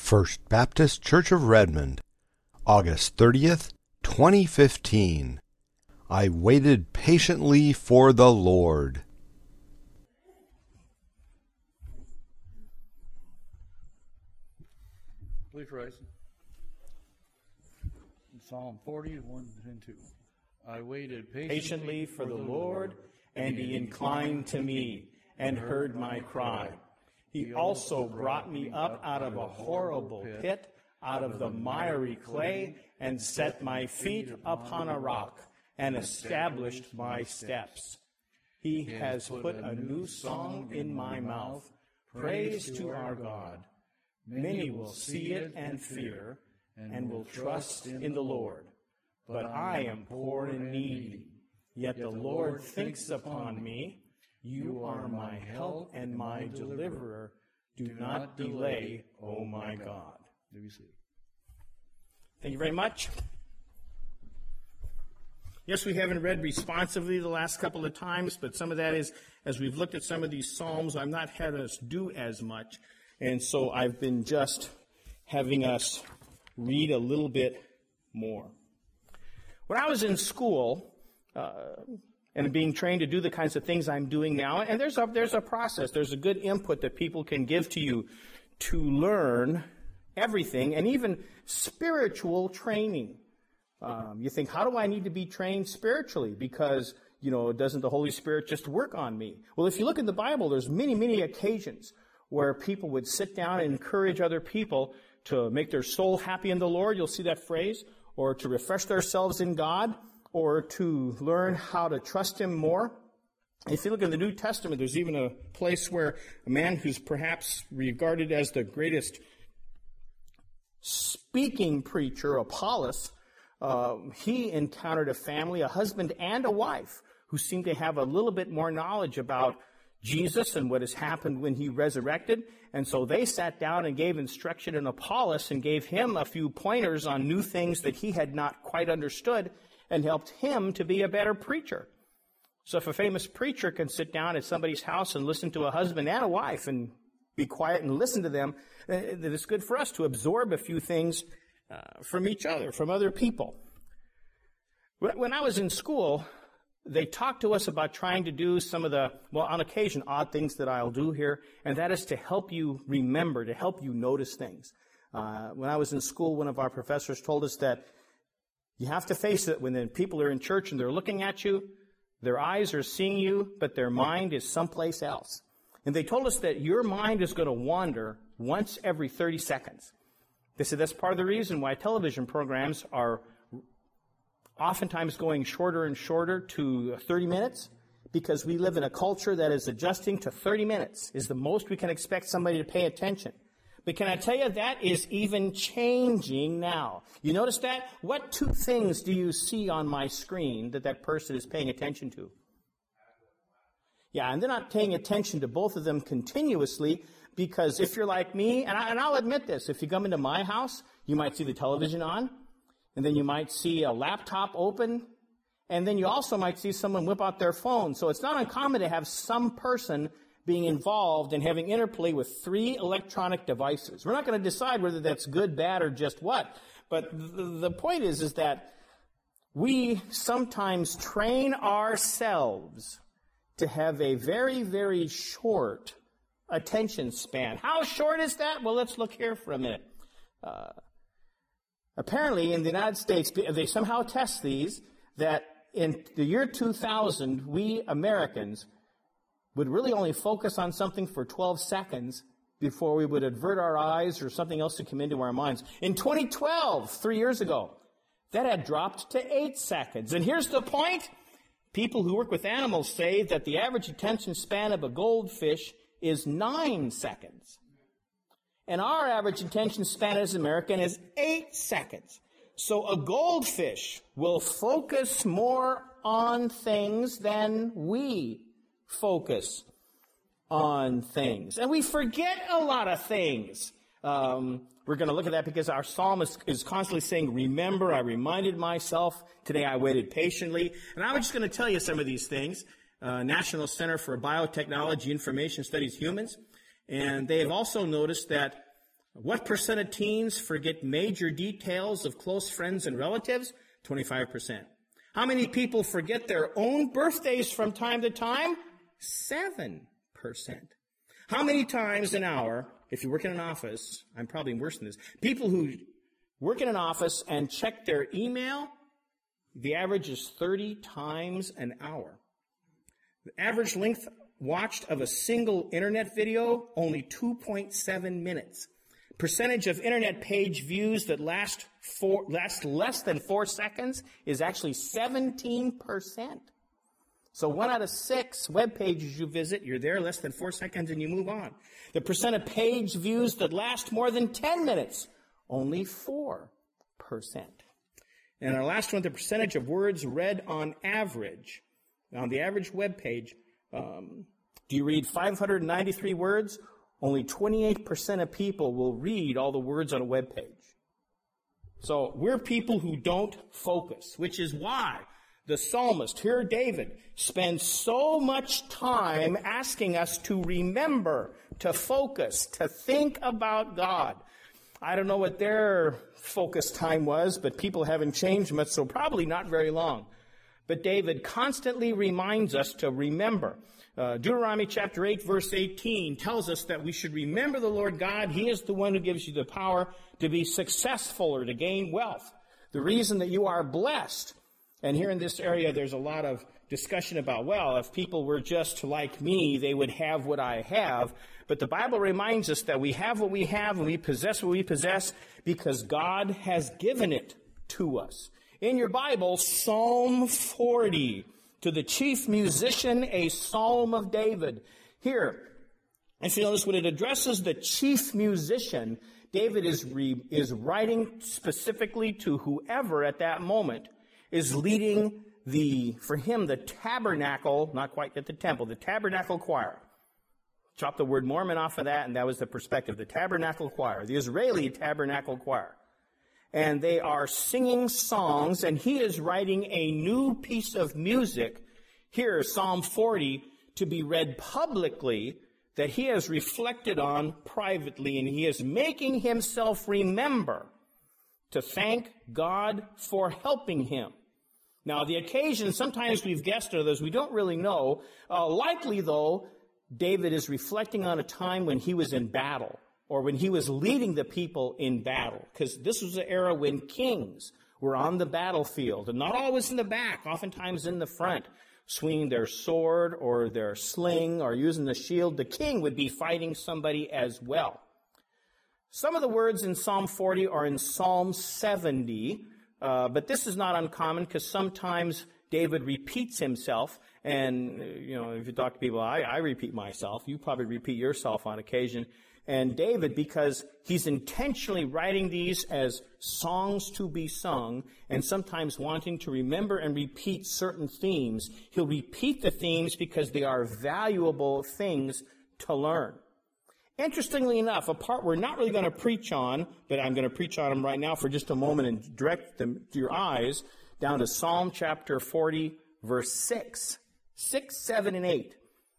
First Baptist Church of Redmond, August 30th, 2015. I waited patiently for the Lord. Please rise. Psalm 40, 1 and 2. I waited patiently for the Lord, and he inclined to me and heard my cry. He also brought me up out of a horrible pit, out of the miry clay, and set my feet upon a rock, and established my steps. He has put a new song in my mouth, praise to our God. Many will see it and fear, and will trust in the Lord. But I am poor and needy, yet the Lord thinks upon me. You are my help and my deliverer. Do not delay, O my God. Thank you very much. Yes, we haven't read responsively the last couple of times, but some of that is, as we've looked at some of these Psalms, I've not had us do as much. And so I've been just having us read a little bit more. When I was in school, and being trained to do the kinds of things I'm doing now, and there's a process, there's a good input that people can give to you to learn everything, and even spiritual training. You think, how do I need to be trained spiritually? Because, doesn't the Holy Spirit just work on me? Well, if you look in the Bible, there's many, many occasions where people would sit down and encourage other people to make their soul happy in the Lord. You'll see that phrase. Or to refresh themselves in God, or to learn how to trust Him more. If you look in the New Testament, there's even a place where a man who's perhaps regarded as the greatest speaking preacher, Apollos, he encountered a family, a husband and a wife, who seemed to have a little bit more knowledge about Jesus and what has happened when he resurrected. And so they sat down and gave instruction in Apollos and gave him a few pointers on new things that he had not quite understood and helped him to be a better preacher. So if a famous preacher can sit down at somebody's house and listen to a husband and a wife and be quiet and listen to them, then it's good for us to absorb a few things from each other, from other people. When I was in school, they talked to us about trying to do some of the, on occasion, odd things that I'll do here, and that is to help you remember, to help you notice things. When I was in school, one of our professors told us that you have to face it when the people are in church and they're looking at you, their eyes are seeing you, but their mind is someplace else. And they told us that your mind is going to wander once every 30 seconds. They said that's part of the reason why television programs are oftentimes going shorter and shorter to 30 minutes, because we live in a culture that is adjusting to 30 minutes is the most we can expect somebody to pay attention. But can I tell you, that is even changing now. You notice that? What two things do you see on my screen that person is paying attention to? Yeah, and they're not paying attention to both of them continuously, because if you're like me, and I'll admit this, if you come into my house, you might see the television on, and then you might see a laptop open, and then you also might see someone whip out their phone. So it's not uncommon to have some person being involved in having interplay with 3 electronic devices. We're not going to decide whether that's good, bad, or just what. But the point is that we sometimes train ourselves to have a very, very short attention span. How short is that? Well, let's look here for a minute. Apparently, in the United States, they somehow test these, that in the year 2000, we Americans would really only focus on something for 12 seconds before we would avert our eyes or something else to come into our minds. In 2012, 3 years ago, that had dropped to 8 seconds. And here's the point. People who work with animals say that the average attention span of a goldfish is 9 seconds. And our average attention span as American is 8 seconds. So a goldfish will focus more on things than we focus on things. And we forget a lot of things. We're going to look at that because our psalm is constantly saying, remember, I reminded myself. Today I waited patiently. And I'm just going to tell you some of these things. National Center for Biotechnology Information Studies Humans. And they have also noticed that What percent of teens forget major details of close friends and relatives? 25%. How many people forget their own birthdays from time to time? 7%. How many times an hour, if you work in an office, I'm probably worse than this, people who work in an office and check their email, the average is 30 times an hour. The average length watched of a single internet video, only 2.7 minutes. Percentage of internet page views that last less than 4 seconds is actually 17%. So 1 out of 6 web pages you visit, you're there less than 4 seconds and you move on. The percent of page views that last more than 10 minutes, only 4%. And our last one, the percentage of words read on average. On the average web page, do you read 593 words? Only 28% of people will read all the words on a web page. So we're people who don't focus, which is why the psalmist, here David, spends so much time asking us to remember, to focus, to think about God. I don't know what their focus time was, but people haven't changed much, so probably not very long. But David constantly reminds us to remember. Deuteronomy chapter 8, verse 18 tells us that we should remember the Lord God. He is the one who gives you the power to be successful or to gain wealth. The reason that you are blessed. And here in this area, there's a lot of discussion about, well, if people were just like me, they would have what I have. But the Bible reminds us that we have what we have and we possess what we possess because God has given it to us. In your Bible, Psalm 40, to the chief musician, a psalm of David. Here, if you notice, when it addresses the chief musician, David is writing specifically to whoever at that moment is leading for him, the tabernacle, not quite at the temple, the tabernacle choir. Chop the word Mormon off of that, and that was the perspective. The tabernacle choir, the Israeli tabernacle choir. And they are singing songs, and he is writing a new piece of music, here, Psalm 40, to be read publicly, that he has reflected on privately, and he is making himself remember to thank God for helping him. Now, the occasion, sometimes we've guessed at others, we don't really know. Likely, though, David is reflecting on a time when he was in battle, or when he was leading the people in battle, because this was an era when kings were on the battlefield, and not always in the back, oftentimes in the front, swinging their sword or their sling or using the shield. The king would be fighting somebody as well. Some of the words in Psalm 40 are in Psalm 70, but this is not uncommon because sometimes David repeats himself. And, if you talk to people, I repeat myself. You probably repeat yourself on occasion. And David, because he's intentionally writing these as songs to be sung and sometimes wanting to remember and repeat certain themes, he'll repeat the themes because they are valuable things to learn. Interestingly enough, a part we're not really going to preach on, but I'm going to preach on them right now for just a moment and direct them to your eyes down to Psalm chapter 40, verse 6, 7, and 8.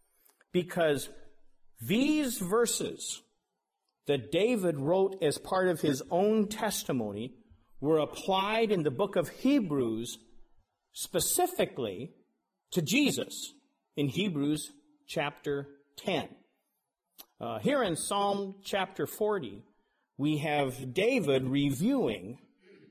Because these verses that David wrote as part of his own testimony were applied in the book of Hebrews specifically to Jesus in Hebrews chapter 10. Here in Psalm chapter 40, we have David reviewing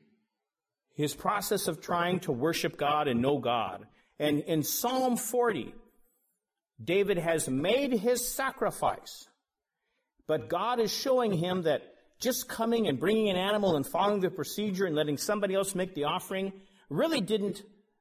his process of trying to worship God and know God. And in Psalm 40, David has made his sacrifice. But God is showing him that just coming and bringing an animal and following the procedure and letting somebody else make the offering really didn't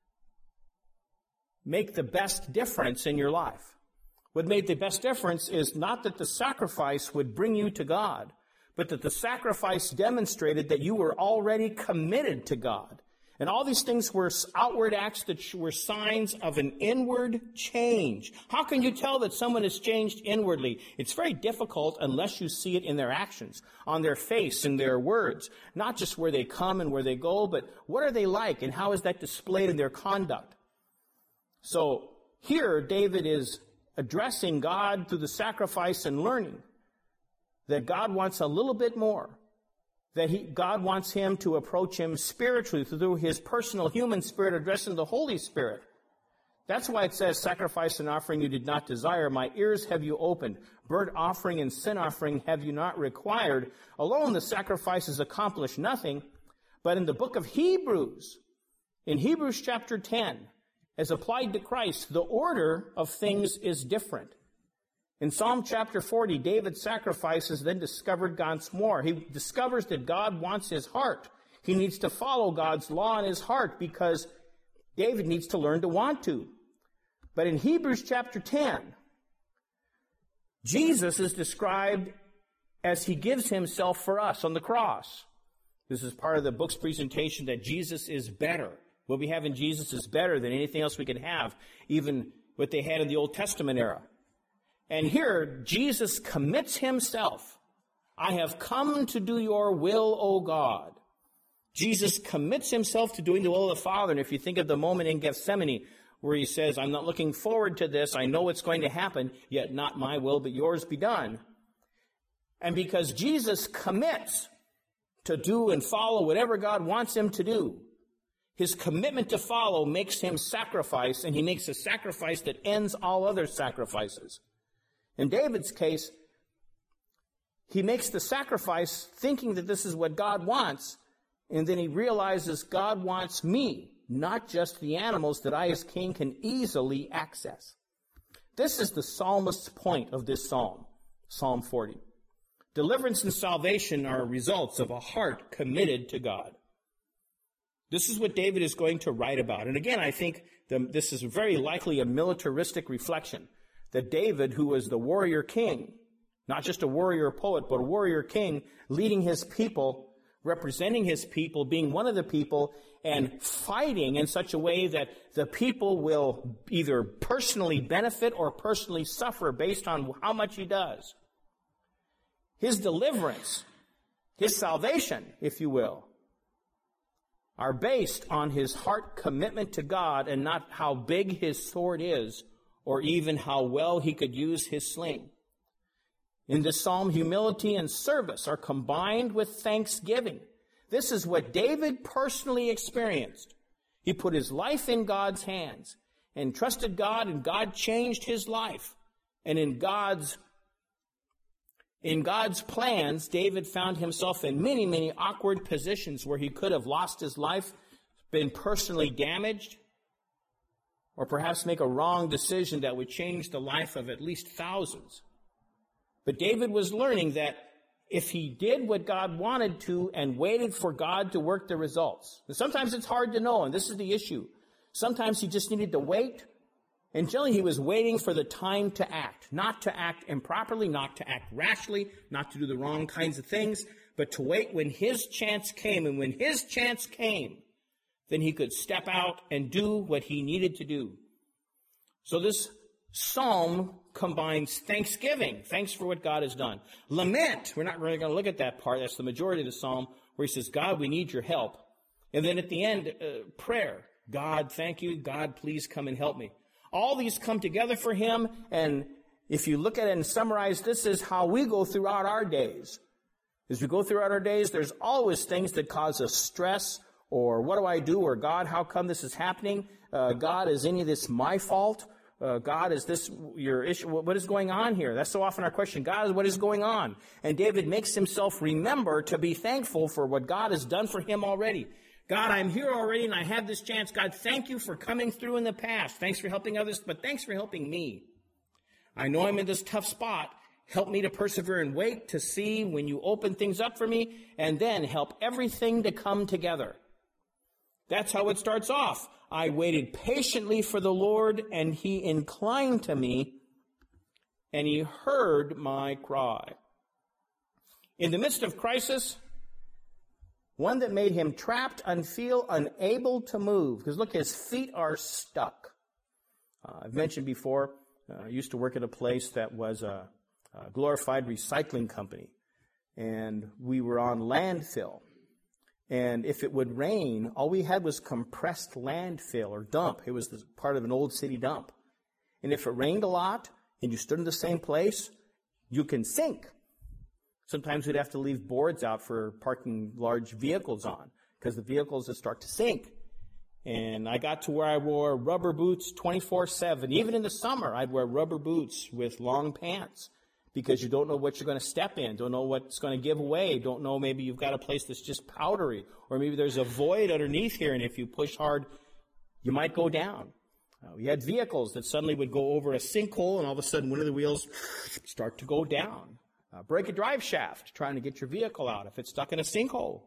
make the best difference in your life. What made the best difference is not that the sacrifice would bring you to God, but that the sacrifice demonstrated that you were already committed to God. And all these things were outward acts that were signs of an inward change. How can you tell that someone has changed inwardly? It's very difficult unless you see it in their actions, on their face, in their words. Not just where they come and where they go, but what are they like and how is that displayed in their conduct? So here, David is addressing God through the sacrifice and learning that God wants a little bit more, that God wants him to approach him spiritually through his personal human spirit addressing the Holy Spirit. That's why it says, sacrifice and offering you did not desire. My ears have you opened. Burnt offering and sin offering have you not required. Alone the sacrifices accomplish nothing. But in the book of Hebrews, in Hebrews chapter 10, as applied to Christ, the order of things is different. In Psalm chapter 40, David sacrifices, then discovered God's more. He discovers that God wants his heart. He needs to follow God's law in his heart because David needs to learn to want to. But in Hebrews chapter 10, Jesus is described as he gives himself for us on the cross. This is part of the book's presentation that Jesus is better. What we have in Jesus is better than anything else we can have, even what they had in the Old Testament era. And here, Jesus commits himself. I have come to do your will, O God. Jesus commits himself to doing the will of the Father. And if you think of the moment in Gethsemane where he says, I'm not looking forward to this. I know what's going to happen, yet not my will, but yours be done. And because Jesus commits to do and follow whatever God wants him to do, his commitment to follow makes him sacrifice, and he makes a sacrifice that ends all other sacrifices. In David's case, he makes the sacrifice thinking that this is what God wants, and then he realizes God wants me, not just the animals that I as king can easily access. This is the psalmist's point of this psalm, Psalm 40. Deliverance and salvation are results of a heart committed to God. This is what David is going to write about. And again, I think this is very likely a militaristic reflection, that David, who was the warrior king, not just a warrior poet, but a warrior king, leading his people, representing his people, being one of the people, and fighting in such a way that the people will either personally benefit or personally suffer based on how much he does. His deliverance, his salvation, if you will, are based on his heart commitment to God and not how big his sword is or even how well he could use his sling. In this psalm, humility and service are combined with thanksgiving. This is what David personally experienced. He put his life in God's hands and trusted God, and God changed his life. And in God's plans, David found himself in many, many awkward positions where he could have lost his life, been personally damaged, or perhaps make a wrong decision that would change the life of at least thousands. But David was learning that if he did what God wanted to and waited for God to work the results. And sometimes it's hard to know, and this is the issue. Sometimes he just needed to wait, and generally he was waiting for the time to act. Not to act improperly, not to act rashly, not to do the wrong kinds of things, but to wait when his chance came. And when his chance came, then he could step out and do what he needed to do. So this psalm combines thanksgiving, thanks for what God has done. Lament, we're not really going to look at that part, that's the majority of the psalm, where he says, God, we need your help. And then at the end, prayer, God, thank you, God, please come and help me. All these come together for him, and if you look at it and summarize, this is how we go throughout our days. As we go throughout our days, there's always things that cause us stress, or what do I do, or God, how come this is happening? God, is any of this my fault? God, is this your issue? What is going on here? That's so often our question. God, what is going on? And David makes himself remember to be thankful for what God has done for him already. God, I'm here already and I have this chance. God, thank you for coming through in the past. Thanks for helping others, but thanks for helping me. I know I'm in this tough spot. Help me to persevere and wait to see when you open things up for me, and then help everything to come together. That's how it starts off. I waited patiently for the Lord, and he inclined to me, and he heard my cry. In the midst of crisis, one that made him trapped and feel unable to move. Because look, his feet are stuck. I've mentioned before, I used to work at a place that was a glorified recycling company. And we were on landfill. And if it would rain, all we had was compressed landfill or dump. It was part of an old city dump. And if it rained a lot and you stood in the same place, you can sink. Sometimes we'd have to leave boards out for parking large vehicles on because the vehicles would start to sink. And I got to where I wore rubber boots 24/7. Even in the summer, I'd wear rubber boots with long pants because you don't know what you're going to step in, don't know what's going to give away, don't know maybe you've got a place that's just powdery, or maybe there's a void underneath here, and if you push hard, you might go down. We had vehicles that suddenly would go over a sinkhole, and all of a sudden one of the wheels start to go down. Break a drive shaft trying to get your vehicle out if it's stuck in a sinkhole.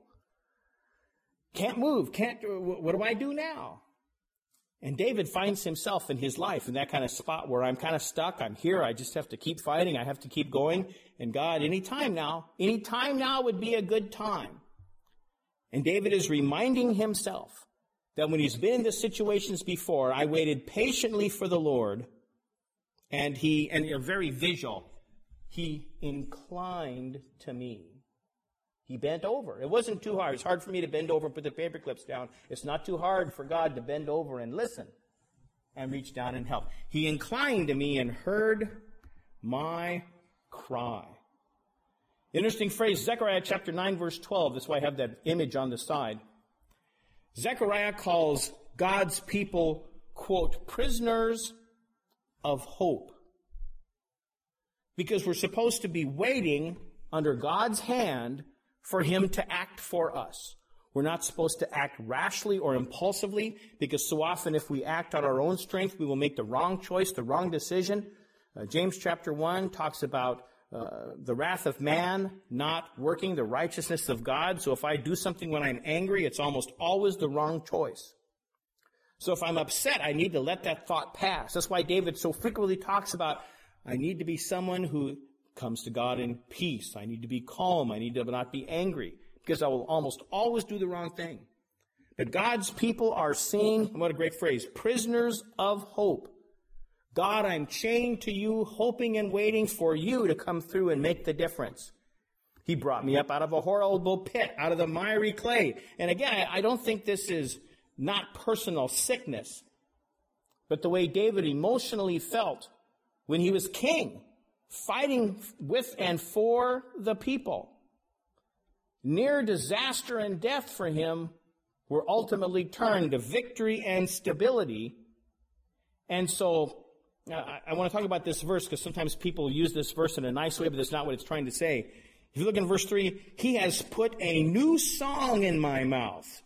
Can't move. What do I do now? And David finds himself in his life in that kind of spot where I'm kind of stuck. I'm here. I just have to keep fighting. I have to keep going. And God, any time now would be a good time. And David is reminding himself that when he's been in the situations before, I waited patiently for the Lord, and very visual, he inclined to me. He bent over. It wasn't too hard. It's hard for me to bend over and put the paper clips down. It's not too hard for God to bend over and listen and reach down and help. He inclined to me and heard my cry. Interesting phrase, Zechariah chapter 9, verse 12. That's why I have that image on the side. Zechariah calls God's people, quote, prisoners of hope. Because we're supposed to be waiting under God's hand for him to act for us. We're not supposed to act rashly or impulsively, because so often if we act on our own strength, we will make the wrong choice, the wrong decision. James chapter 1 talks about the wrath of man not working the righteousness of God. So if I do something when I'm angry, it's almost always the wrong choice. So if I'm upset, I need to let that thought pass. That's why David so frequently talks about, I need to be someone who comes to God in peace. I need to be calm. I need to not be angry, because I will almost always do the wrong thing. But God's people are seeing, what a great phrase, prisoners of hope. God, I'm chained to you, hoping and waiting for you to come through and make the difference. He brought me up out of a horrible pit, out of the miry clay. And again, I don't think this is not personal sickness, but the way David emotionally felt when he was king, fighting with and for the people. Near disaster and death for him were ultimately turned to victory and stability. And so I want to talk about this verse because sometimes people use this verse in a nice way, but that's not what it's trying to say. If you look in verse 3, he has put a new song in my mouth.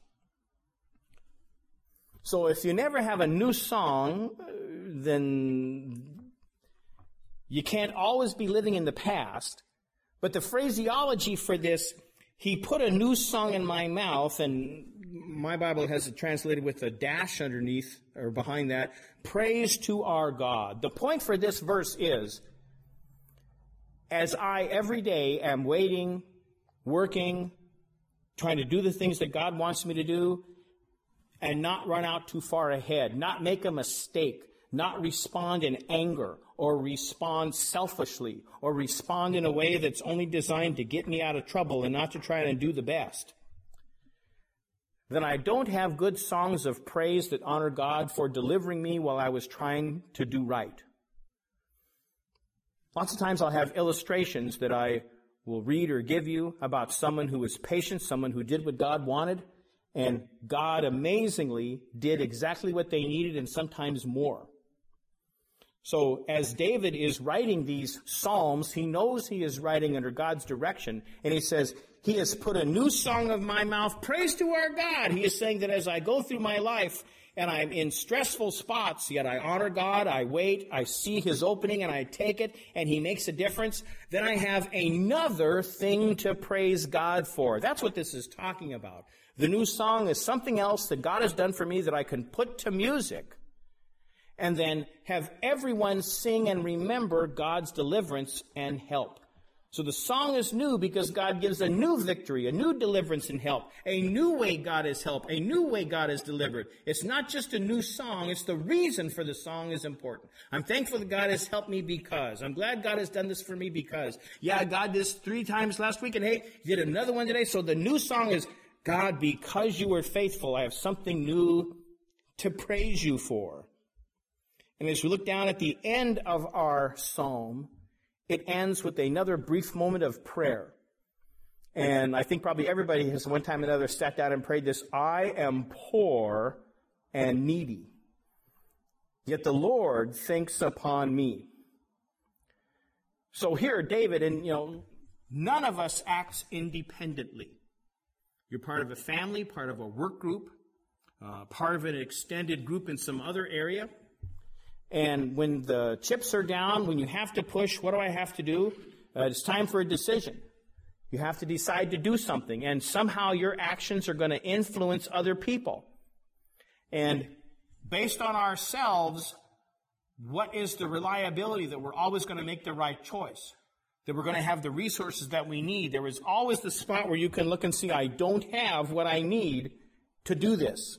So if you never have a new song, then you can't always be living in the past. But the phraseology for this, he put a new song in my mouth, and my Bible has it translated with a dash underneath or behind that, praise to our God. The point for this verse is, as I every day am waiting, working, trying to do the things that God wants me to do, and not run out too far ahead, not make a mistake, not respond in anger, or respond selfishly, or respond in a way that's only designed to get me out of trouble and not to try and do the best, then I don't have good songs of praise that honor God for delivering me while I was trying to do right. Lots of times I'll have illustrations that I will read or give you about someone who was patient, someone who did what God wanted, and God amazingly did exactly what they needed and sometimes more. So as David is writing these psalms, he knows he is writing under God's direction, and he says, he has put a new song of my mouth, praise to our God. He is saying that as I go through my life and I'm in stressful spots, yet I honor God, I wait, I see his opening and I take it, and he makes a difference, then I have another thing to praise God for. That's what this is talking about. The new song is something else that God has done for me that I can put to music, and then have everyone sing and remember God's deliverance and help. So the song is new because God gives a new victory, a new deliverance and help, a new way God has helped, a new way God has delivered. It's not just a new song, it's the reason for the song is important. I'm thankful that God has helped me because. I'm glad God has done this for me because. Yeah, God did this 3 times last week, and hey, he did another one today. So the new song is, God, because you were faithful, I have something new to praise you for. And as we look down at the end of our psalm, it ends with another brief moment of prayer. And I think probably everybody has one time or another sat down and prayed this, I am poor and needy, yet the Lord thinks upon me. So here, David, and none of us acts independently. You're part of a family, part of a work group, part of an extended group in some other area. And when the chips are down, when you have to push, what do I have to do? It's time for a decision. You have to decide to do something, and somehow your actions are going to influence other people. And based on ourselves, what is the reliability that we're always going to make the right choice? That we're going to have the resources that we need? There is always the spot where you can look and see, I don't have what I need to do this.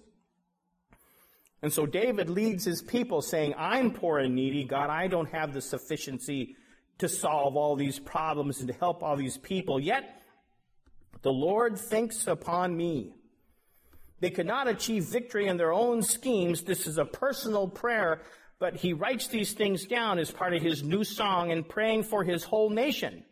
And so David leads his people saying, I'm poor and needy. God, I don't have the sufficiency to solve all these problems and to help all these people. Yet, the Lord thinks upon me. They could not achieve victory in their own schemes. This is a personal prayer, but he writes these things down as part of his new song and praying for his whole nation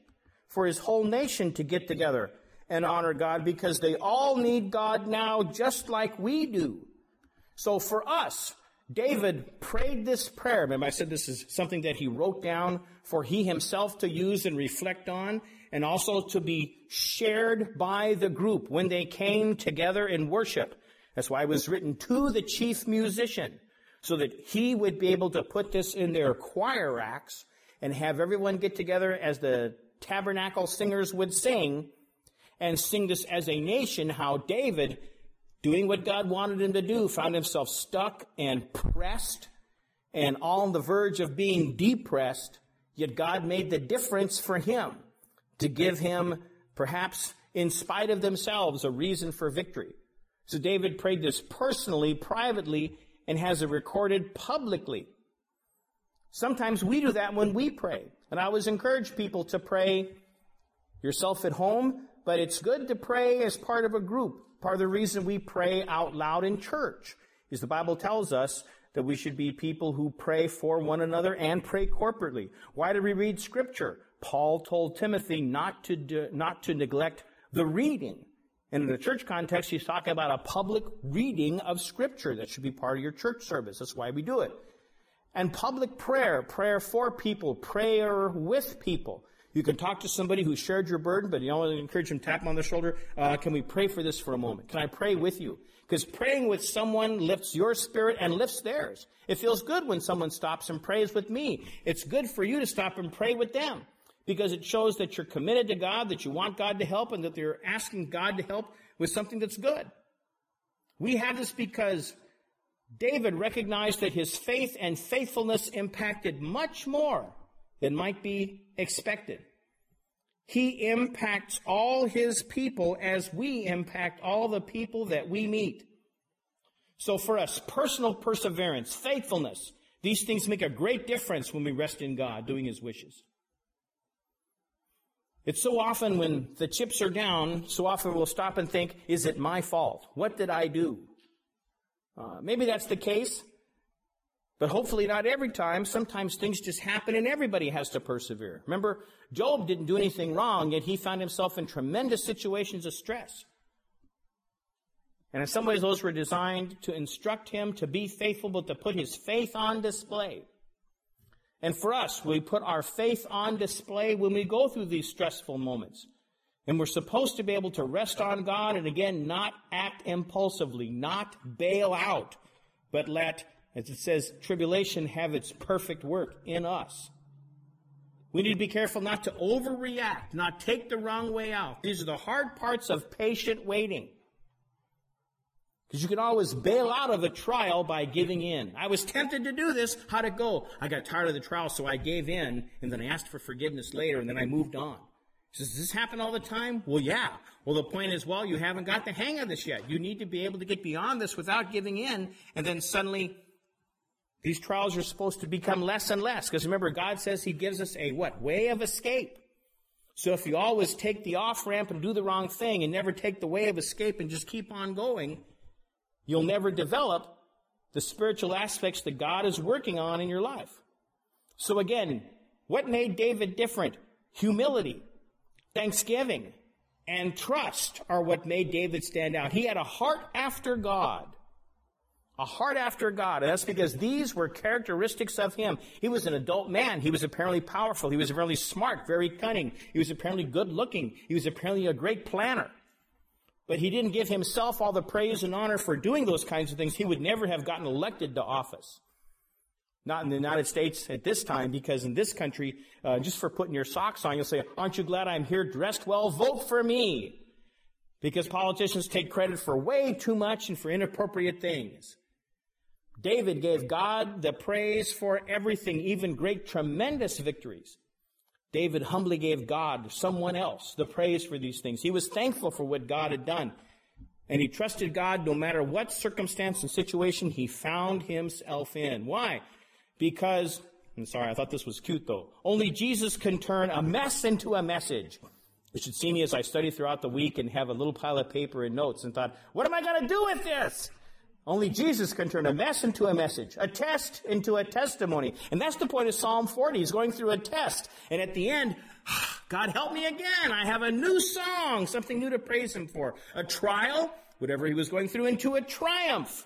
to get together and honor God, because they all need God now just like we do. So for us, David prayed this prayer. Remember, I said this is something that he wrote down for he himself to use and reflect on, and also to be shared by the group when they came together in worship. That's why it was written to the chief musician, so that he would be able to put this in their choir racks and have everyone get together as the tabernacle singers would sing, and sing this as a nation, how David, doing what God wanted him to do, found himself stuck and pressed and on the verge of being depressed, yet God made the difference for him to give him, perhaps in spite of themselves, a reason for victory. So David prayed this personally, privately, and has it recorded publicly. Sometimes we do that when we pray. And I always encourage people to pray yourself at home, but it's good to pray as part of a group. Part of the reason we pray out loud in church is the Bible tells us that we should be people who pray for one another and pray corporately. Why do we read Scripture? Paul told Timothy not to neglect the reading. And in the church context, he's talking about a public reading of Scripture. That should be part of your church service. That's why we do it. And public prayer, prayer for people, prayer with people. You can talk to somebody who shared your burden, but you always encourage them, tap them on the shoulder. Can we pray for this for a moment? Can I pray with you? Because praying with someone lifts your spirit and lifts theirs. It feels good when someone stops and prays with me. It's good for you to stop and pray with them, because it shows that you're committed to God, that you want God to help, and that you're asking God to help with something that's good. We have this because David recognized that his faith and faithfulness impacted much more than might be expected. He impacts all his people as we impact all the people that we meet. So for us, personal perseverance, faithfulness, these things make a great difference when we rest in God, doing his wishes. It's so often when the chips are down, so often we'll stop and think, is it my fault? What did I do? Maybe that's the case, but hopefully not every time. Sometimes things just happen and everybody has to persevere. Remember, Job didn't do anything wrong, yet he found himself in tremendous situations of stress. And in some ways, those were designed to instruct him to be faithful, but to put his faith on display. And for us, we put our faith on display when we go through these stressful moments. And we're supposed to be able to rest on God and, again, not act impulsively, not bail out, but let, as it says, tribulation have its perfect work in us. We need to be careful not to overreact, not take the wrong way out. These are the hard parts of patient waiting. Because you can always bail out of a trial by giving in. I was tempted to do this. How'd it go? I got tired of the trial, so I gave in, and then I asked for forgiveness later, and then I moved on. Says, does this happen all the time? Well, yeah. Well, the point is, you haven't got the hang of this yet. You need to be able to get beyond this without giving in, and then suddenly these trials are supposed to become less and less. Because remember, God says he gives us a way of escape. So if you always take the off-ramp and do the wrong thing and never take the way of escape and just keep on going, you'll never develop the spiritual aspects that God is working on in your life. So again, what made David different? Humility, thanksgiving, and trust are what made David stand out. He had a heart after God. A heart after God. And that's because these were characteristics of him. He was an adult man. He was apparently powerful. He was apparently smart, very cunning. He was apparently good looking. He was apparently a great planner. But he didn't give himself all the praise and honor for doing those kinds of things. He would never have gotten elected to office. Not in the United States at this time, because in this country, just for putting your socks on, you'll say, aren't you glad I'm here dressed well? Vote for me. Because politicians take credit for way too much and for inappropriate things. David gave God the praise for everything, even great, tremendous victories. David humbly gave God, someone else, the praise for these things. He was thankful for what God had done. And he trusted God no matter what circumstance and situation he found himself in. Why? Because, I'm sorry, I thought this was cute though. Only Jesus can turn a mess into a message. You should see me as I study throughout the week and have a little pile of paper and notes and thought, what am I going to do with this? Only Jesus can turn a mess into a message, a test into a testimony. And that's the point of Psalm 40. He's going through a test. And at the end, God help me again. I have a new song, something new to praise him for. A trial, whatever he was going through, into a triumph.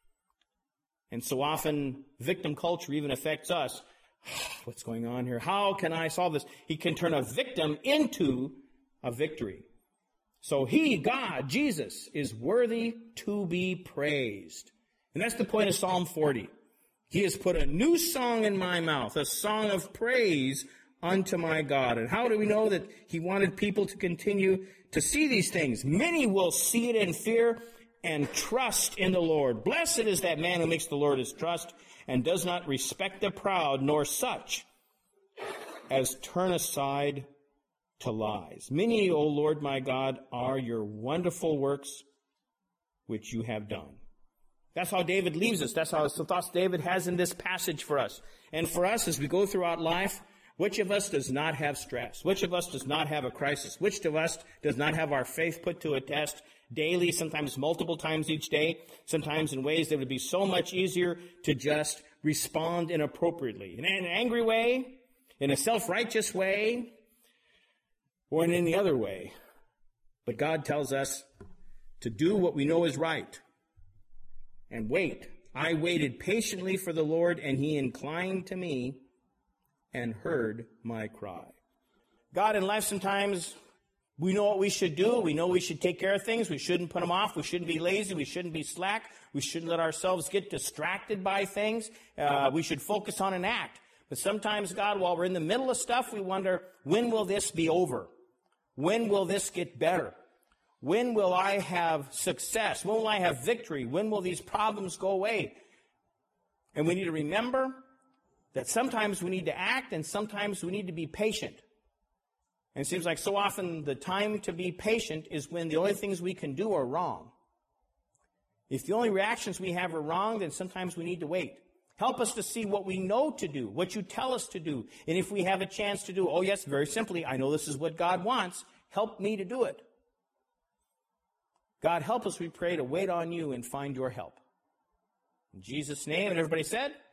And so often, victim culture even affects us. What's going on here? How can I solve this? He can turn a victim into a victory. So he, God, Jesus, is worthy to be praised. And that's the point of Psalm 40. He has put a new song in my mouth, a song of praise unto my God. And how do we know that he wanted people to continue to see these things? Many will see it in fear and trust in the Lord. Blessed is that man who makes the Lord his trust and does not respect the proud, nor such as turn aside to lies. Many, O Lord my God, are your wonderful works which you have done. That's how David leaves us. That's how the thoughts David has in this passage for us. And for us, as we go throughout life, which of us does not have stress? Which of us does not have a crisis? Which of us does not have our faith put to a test daily, sometimes multiple times each day, sometimes in ways that would be so much easier to just respond inappropriately? In an angry way, in a self-righteous way, or in any other way. But God tells us to do what we know is right and wait. I waited patiently for the Lord, and he inclined to me and heard my cry. God, in life sometimes we know what we should do. We know we should take care of things. We shouldn't put them off. We shouldn't be lazy. We shouldn't be slack. We shouldn't let ourselves get distracted by things. We should focus on an act. But sometimes, God, while we're in the middle of stuff, we wonder, when will this be over? When will this get better? When will I have success? When will I have victory? When will these problems go away? And we need to remember that sometimes we need to act and sometimes we need to be patient. And it seems like so often the time to be patient is when the only things we can do are wrong. If the only reactions we have are wrong, then sometimes we need to wait. Help us to see what we know to do, what you tell us to do. And if we have a chance to do, oh yes, very simply, I know this is what God wants. Help me to do it. God, help us, we pray, to wait on you and find your help. In Jesus' name, and everybody said,